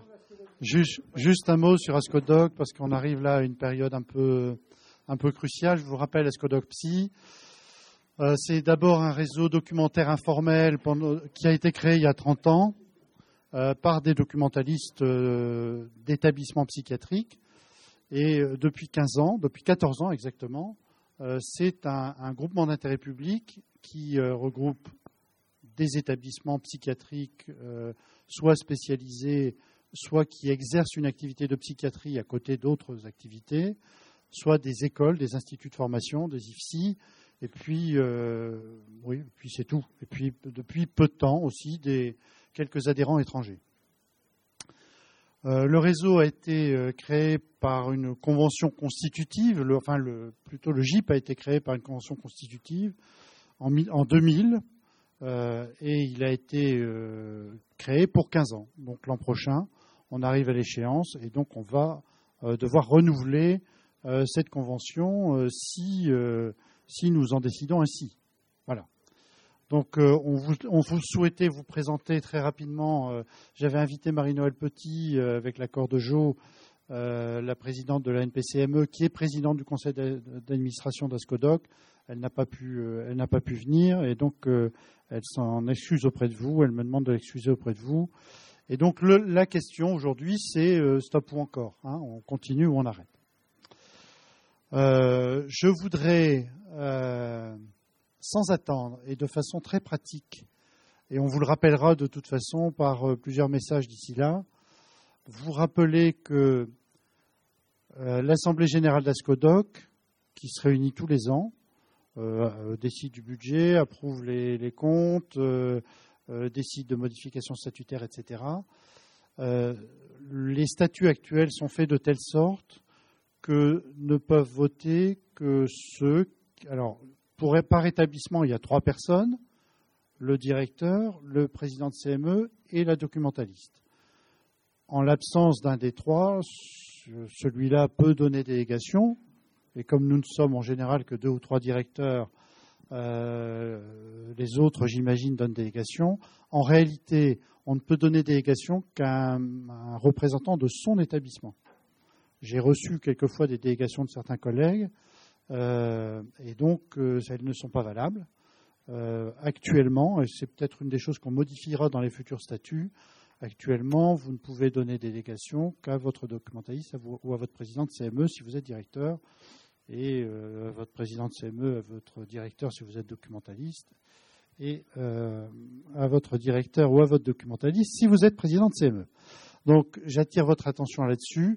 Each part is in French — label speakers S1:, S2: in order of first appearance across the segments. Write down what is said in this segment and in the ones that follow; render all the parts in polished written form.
S1: Juste un mot sur Ascodoc, parce qu'on arrive là à une période un peu cruciale. Je vous rappelle Ascodoc Psy. C'est d'abord un réseau documentaire informel qui a été créé il y a 30 ans par des documentalistes d'établissements psychiatriques. Et depuis 14 ans exactement, c'est un groupement d'intérêt public qui regroupe des établissements psychiatriques, soit spécialisés, soit qui exercent une activité de psychiatrie à côté d'autres activités, soit des écoles, des instituts de formation, des IFSI, et puis, puis c'est tout. Et puis, depuis peu de temps aussi, quelques adhérents étrangers. Le réseau a été créé par une convention constitutive, plutôt le GIP a été créé par une convention constitutive en 2000, et il a été créé pour 15 ans. Donc l'an prochain, on arrive à l'échéance, et donc on va devoir renouveler cette convention si nous en décidons ainsi. Voilà. Donc, on vous souhaitait vous présenter très rapidement. J'avais invité Marie-Noëlle Petit, avec l'accord de Jo, la présidente de la NPCME, qui est présidente du conseil d'administration d'Ascodoc. Elle n'a pas pu venir, et donc elle s'en excuse auprès de vous. Elle me demande de l'excuser auprès de vous. Et donc, la question aujourd'hui, c'est stop ou encore. On continue ou on arrête. Je voudrais, sans attendre et de façon très pratique, et on vous le rappellera de toute façon par plusieurs messages d'ici là, vous rappeler que l'Assemblée générale d'Ascodoc, qui se réunit tous les ans, décide du budget, approuve les comptes, décide de modifications statutaires, etc. Les statuts actuels sont faits de telle sorte que ne peuvent voter que ceux... Alors, par établissement, il y a 3 personnes, le directeur, le président de CME et la documentaliste. En l'absence d'un des 3, celui-là peut donner délégation, et comme nous ne sommes en général que 2 ou 3 directeurs, les autres, j'imagine, donnent délégation. En réalité, on ne peut donner délégation qu'à un représentant de son établissement. J'ai reçu quelquefois des délégations de certains collègues, et donc elles ne sont pas valables. Actuellement, et c'est peut-être une des choses qu'on modifiera dans les futurs statuts, actuellement, vous ne pouvez donner délégation qu'à votre documentaliste ou à votre président de CME si vous êtes directeur, et à votre président de CME, à votre directeur si vous êtes documentaliste, et à votre directeur ou à votre documentaliste si vous êtes président de CME. Donc j'attire votre attention là-dessus.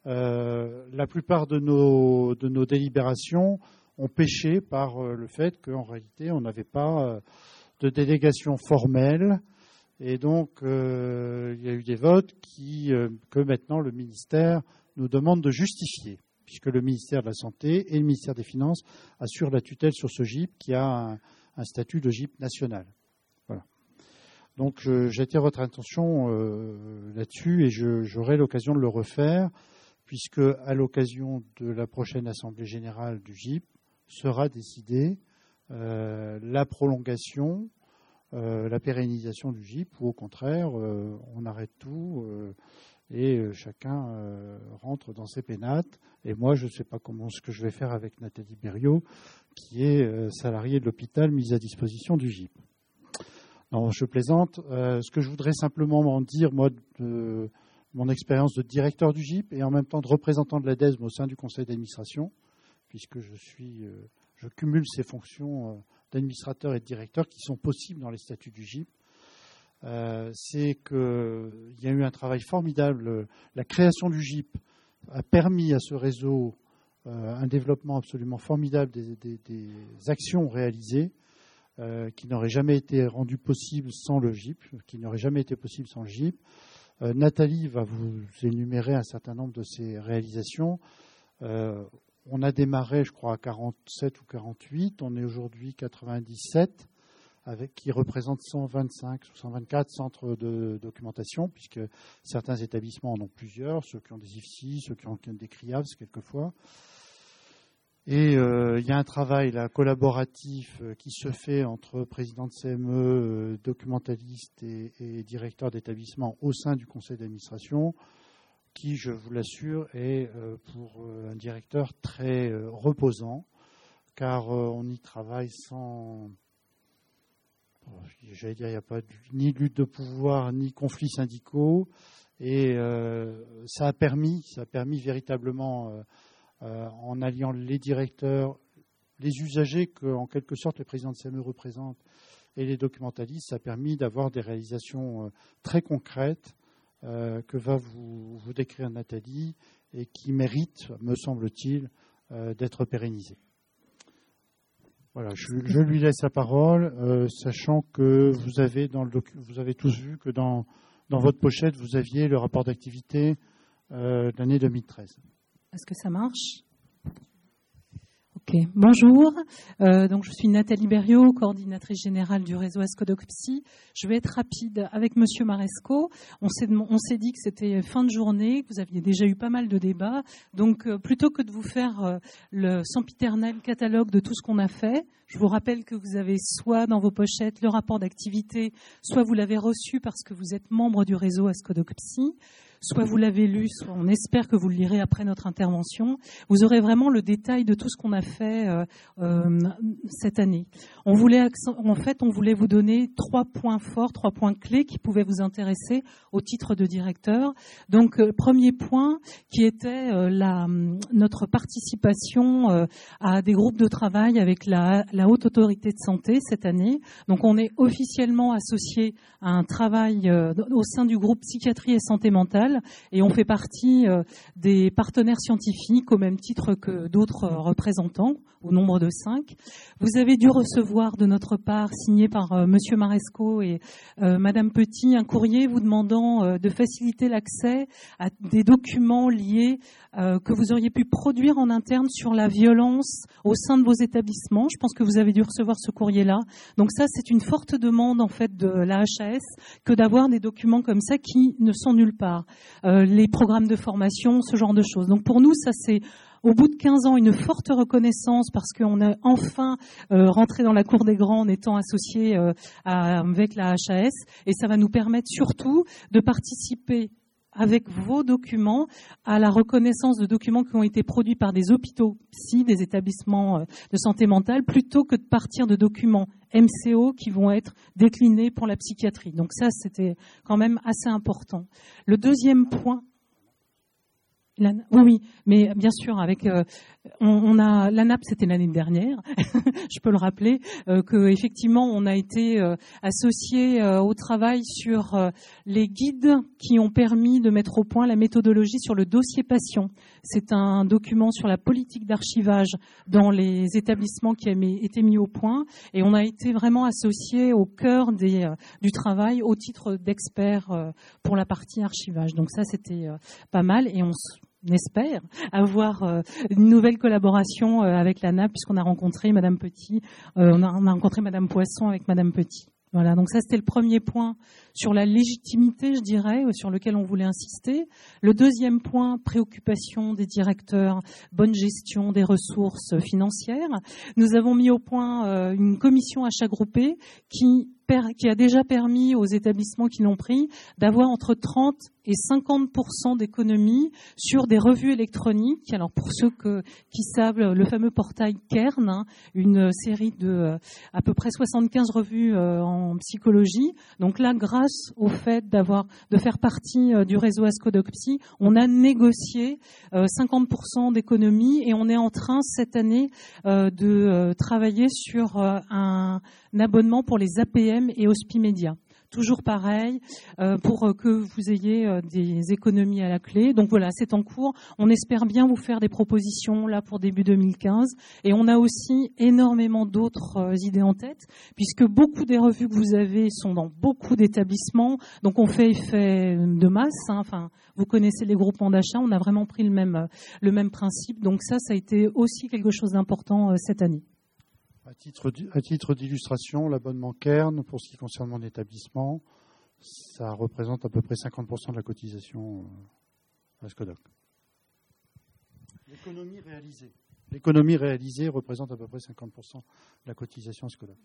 S1: La plupart de nos délibérations ont péché par le fait qu'en réalité, on n'avait pas de délégation formelle. Et donc, il y a eu des votes que maintenant le ministère nous demande de justifier, puisque le ministère de la Santé et le ministère des Finances assurent la tutelle sur ce GIP qui a un statut de GIP national. Voilà. Donc, j'attire votre attention là-dessus et j'aurai l'occasion de le refaire, puisque à l'occasion de la prochaine Assemblée générale du GIP sera décidée la prolongation, la pérennisation du GIP, ou au contraire, on arrête tout et chacun rentre dans ses pénates. Et moi, je ne sais pas ce que je vais faire avec Nathalie Berriot, qui est salariée de l'hôpital mise à disposition du GIP. Non, je plaisante. Ce que je voudrais simplement en dire, moi, de mon expérience de directeur du GIP et en même temps de représentant de l'ADESM au sein du conseil d'administration, puisque je cumule ces fonctions d'administrateur et de directeur qui sont possibles dans les statuts du GIP, c'est qu'il y a eu un travail formidable. La création du GIP a permis à ce réseau un développement absolument formidable des actions réalisées qui n'auraient jamais été rendues possibles sans le GIP, qui n'auraient jamais été possibles sans le GIP. Nathalie va vous énumérer un certain nombre de ces réalisations. On a démarré, je crois, à 47 ou 48. On est aujourd'hui 97, qui représente 125 ou 124 centres de documentation, puisque certains établissements en ont plusieurs, ceux qui ont des IFSI, ceux qui ont des CRIAVS quelquefois. Et il y a un travail là, collaboratif qui se fait entre président de CME, documentaliste et directeur d'établissement au sein du conseil d'administration, qui, je vous l'assure, est pour un directeur très reposant, car on y travaille sans... J'allais dire, il n'y a pas ni lutte de pouvoir, ni conflits syndicaux, et ça a permis véritablement... en alliant les directeurs, les usagers que, en quelque sorte, le président de CME représente et les documentalistes, ça a permis d'avoir des réalisations très concrètes que va vous décrire Nathalie et qui méritent, me semble-t-il, d'être pérennisées. Voilà, je lui laisse la parole, sachant que vous avez tous vu que dans votre pochette, vous aviez le rapport d'activité de l'année 2013.
S2: Est-ce que ça marche ? Ok, bonjour. Donc je suis Nathalie Berriot, coordinatrice générale du réseau Ascodocpsy. Je vais être rapide avec Monsieur Maresco. On s'est dit que c'était fin de journée, que vous aviez déjà eu pas mal de débats. Donc plutôt que de vous faire le sempiternel catalogue de tout ce qu'on a fait, je vous rappelle que vous avez soit dans vos pochettes le rapport d'activité, soit vous l'avez reçu parce que vous êtes membre du réseau Ascodocpsy. Soit vous l'avez lu, soit on espère que vous le lirez après notre intervention. Vous aurez vraiment le détail de tout ce qu'on a fait cette année. On voulait vous donner 3 points forts, 3 points clés qui pouvaient vous intéresser au titre de directeur. Donc, premier point qui était notre participation à des groupes de travail avec la Haute Autorité de Santé cette année. Donc, on est officiellement associé à un travail au sein du groupe Psychiatrie et Santé Mentale. Et on fait partie des partenaires scientifiques au même titre que d'autres représentants, au nombre de 5. Vous avez dû recevoir de notre part, signé par Monsieur Maresco et Madame Petit, un courrier vous demandant de faciliter l'accès à des documents liés que vous auriez pu produire en interne sur la violence au sein de vos établissements. Je pense que vous avez dû recevoir ce courrier-là. Donc ça, c'est une forte demande en fait de la HAS que d'avoir des documents comme ça qui ne sont nulle part. Les programmes de formation, ce genre de choses. Donc pour nous, ça c'est au bout de 15 ans une forte reconnaissance parce qu'on a enfin rentré dans la cour des grands en étant associé avec la HAS et ça va nous permettre surtout de participer avec vos documents à la reconnaissance de documents qui ont été produits par des hôpitaux psy, des établissements de santé mentale, plutôt que de partir de documents MCO qui vont être déclinés pour la psychiatrie. Donc ça, c'était quand même assez important. Le deuxième point... Oui, mais bien sûr, avec on a l'ANAP, c'était l'année dernière, je peux le rappeler, que effectivement on a été associé au travail sur les guides qui ont permis de mettre au point la méthodologie sur le dossier patient. C'est un document sur la politique d'archivage dans les établissements qui a été mis au point, et on a été vraiment associé au cœur du travail au titre d'expert pour la partie archivage. Donc ça, c'était pas mal, et on espère avoir une nouvelle collaboration avec l'ANAP puisqu'on a rencontré Madame Petit, on a rencontré Madame Poisson avec Madame Petit. Voilà, donc ça c'était le premier point sur la légitimité, je dirais, sur lequel on voulait insister. Le deuxième point, préoccupation des directeurs, bonne gestion des ressources financières. Nous avons mis au point une commission achat groupé qui a déjà permis aux établissements qui l'ont pris d'avoir entre 30 et 50% d'économies sur des revues électroniques. Alors pour ceux qui savent, le fameux portail Kern, une série de à peu près 75 revues en psychologie. Donc là, grâce au fait de faire partie du réseau Ascodocpsy, on a négocié 50% d'économies et on est en train cette année de travailler sur un abonnement pour les APM et Hospimédia. Toujours pareil, pour que vous ayez des économies à la clé. Donc voilà, c'est en cours. On espère bien vous faire des propositions là pour début 2015. Et on a aussi énormément d'autres idées en tête, puisque beaucoup des revues que vous avez sont dans beaucoup d'établissements. Donc on fait effet de masse. Enfin, vous connaissez les groupements d'achat. On a vraiment pris le même principe. Donc ça a été aussi quelque chose d'important cette année.
S1: À titre d'illustration, l'abonnement Kern, pour ce qui concerne mon établissement, ça représente à peu près 50% de la cotisation à Ascodoc. l'économie réalisée représente à peu près 50% de la cotisation Scodoc.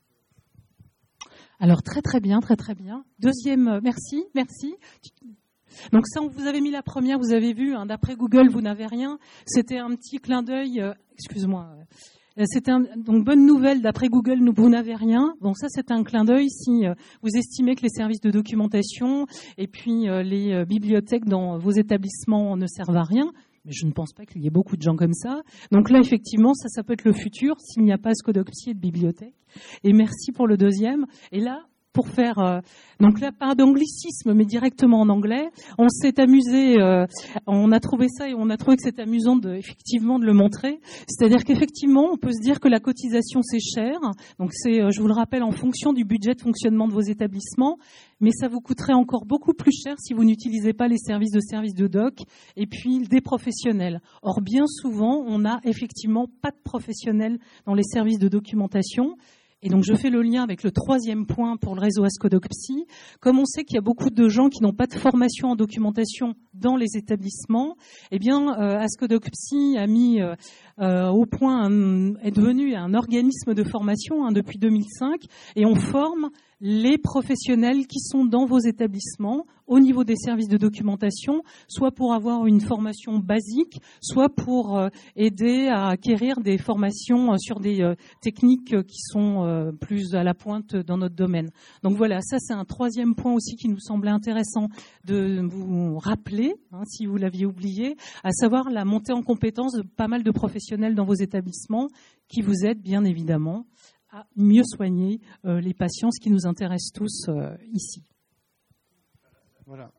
S2: Alors très très bien, très très bien. Deuxième, merci. Donc ça, vous avez mis la première, vous avez vu, d'après Google, vous n'avez rien. C'était un petit clin d'œil, c'était donc bonne nouvelle, d'après Google, vous n'avez rien. Donc ça, c'est un clin d'œil si vous estimez que les services de documentation et puis les bibliothèques dans vos établissements ne servent à rien. Mais je ne pense pas qu'il y ait beaucoup de gens comme ça. Donc là, effectivement, ça peut être le futur s'il n'y a pas Scodocpsy et de bibliothèque. Et merci pour le deuxième. Et là, pour faire donc là, pas d'anglicisme, mais directement en anglais, on s'est amusé, on a trouvé ça et on a trouvé que c'était amusant effectivement de le montrer. C'est-à-dire qu'effectivement, on peut se dire que la cotisation c'est cher. Donc c'est, je vous le rappelle, en fonction du budget de fonctionnement de vos établissements. Mais ça vous coûterait encore beaucoup plus cher si vous n'utilisez pas les services de doc et puis des professionnels. Or, bien souvent, on n'a effectivement pas de professionnels dans les services de documentation. Et donc, je fais le lien avec le troisième point pour le réseau Ascodocpsy. Comme on sait qu'il y a beaucoup de gens qui n'ont pas de formation en documentation dans les établissements, eh bien, Ascodocpsy a mis au point, est devenu un organisme de formation depuis 2005, et on forme les professionnels qui sont dans vos établissements au niveau des services de documentation, soit pour avoir une formation basique, soit pour aider à acquérir des formations sur des techniques qui sont plus à la pointe dans notre domaine. Donc voilà, ça c'est un troisième point aussi qui nous semblait intéressant de vous rappeler, si vous l'aviez oublié, à savoir la montée en compétence de pas mal de professionnels dans vos établissements qui vous aident bien évidemment à mieux soigner les patients, ce qui nous intéresse tous ici.
S1: Voilà.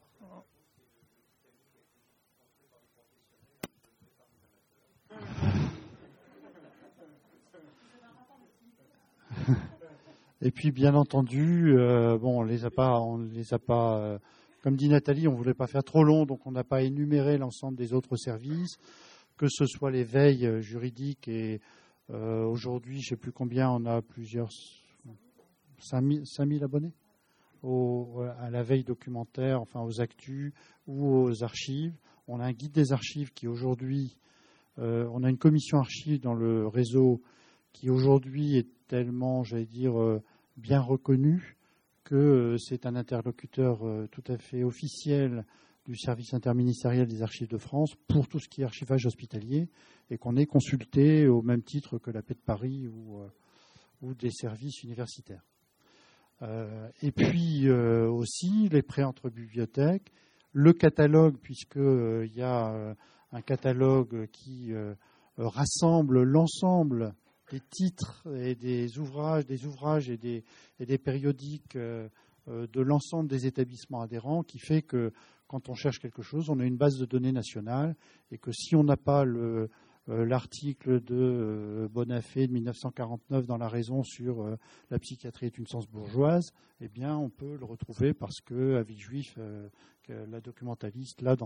S1: Et puis, bien entendu, on les a pas, comme dit Nathalie, on voulait pas faire trop long, donc on n'a pas énuméré l'ensemble des autres services, que ce soit les veilles juridiques et aujourd'hui, je ne sais plus combien, on a plusieurs 5 000 abonnés à la veille documentaire, enfin aux actus ou aux archives. On a un guide des archives qui aujourd'hui, on a une commission archives dans le réseau qui aujourd'hui est tellement, j'allais dire, bien reconnue que c'est un interlocuteur tout à fait officiel du service interministériel des archives de France pour tout ce qui est archivage hospitalier et qu'on est consulté au même titre que la Paix de Paris ou des services universitaires. Et puis aussi les prêts entre bibliothèques, le catalogue, puisqu'il y a un catalogue qui rassemble l'ensemble des titres et des ouvrages et des périodiques de l'ensemble des établissements adhérents, qui fait que quand on cherche quelque chose, on a une base de données nationale et que si on n'a pas l'article de Bonafé de 1949 dans La Raison sur la psychiatrie est une science bourgeoise, eh bien on peut le retrouver parce que Avis Juif, la documentaliste, l'a dans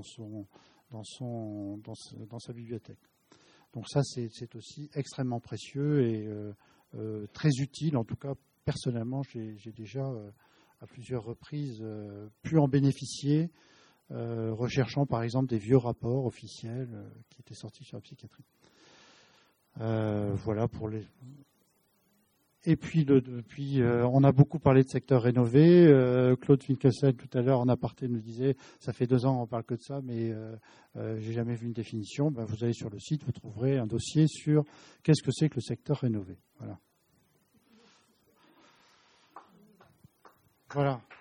S1: sa bibliothèque. Donc ça, c'est aussi extrêmement précieux et très utile. En tout cas, personnellement, j'ai déjà à plusieurs reprises pu en bénéficier, recherchant par exemple des vieux rapports officiels qui étaient sortis sur la psychiatrie. Voilà pour les. Et puis, on a beaucoup parlé de secteur rénové. Claude Finkelstein, tout à l'heure, en aparté, nous disait ça fait 2 ans qu'on parle que de ça, mais j'ai jamais vu une définition. Ben, vous allez sur le site, vous trouverez un dossier sur qu'est-ce que c'est que le secteur rénové. Voilà.